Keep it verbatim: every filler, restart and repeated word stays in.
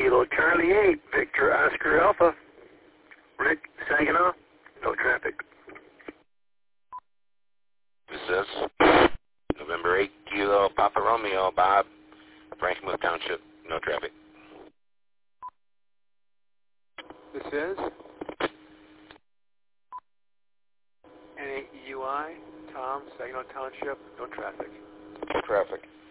Kilo Charlie eight, Victor Oscar Alpha. Rick, Saginaw, no traffic. This is November eighth, Kilo Papa Romeo, Bob, Frankenmuth Township, no traffic. This is N eight E U I, Tom, Saginaw Township, no traffic. No traffic.